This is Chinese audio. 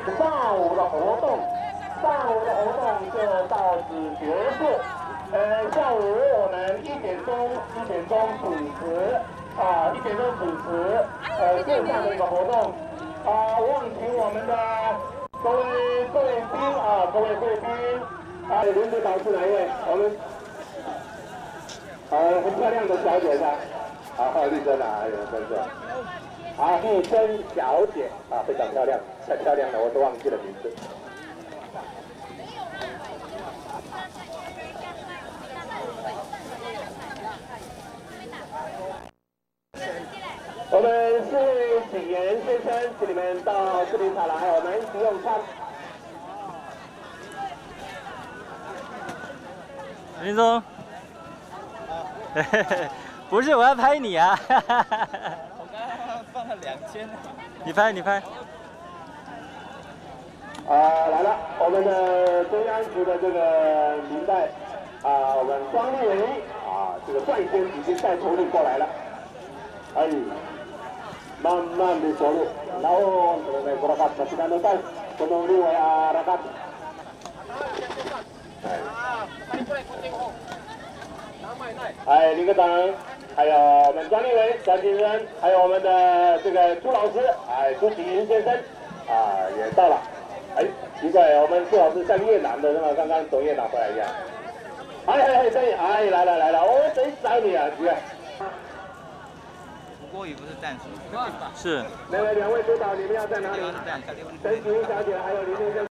上午的活动就到此结束。下午我们1点钟主持1点钟主持线上的一个活动。我想请我们的各位贵宾轮流导出来一位，我们很漂亮的小姐噻，还有丽珍啊，还有真是。丽珍小姐非常漂亮，太漂亮了，我都忘记了名字。我们4位请员先生，请你们到这里来，我们一起用餐。 林总，不是，我要拍你啊！我刚刚放了2000。 你拍。 来了，我们的中央局的这个明代我们庄立伟这个率先已经带头领过来了。慢慢的走路，然后berangkat masih notas penuhi arakat。林科长，还有我们张立伟、张先生，还有我们的这个朱老师，朱启云先生也到了。奇怪，我们朱老师像越南的是吧？刚刚从越南回来一样。来了，我谁找你啊？ 郭宇不是淡水， 是。 2位督导，你们要在哪里？陈启云小姐还有林先生。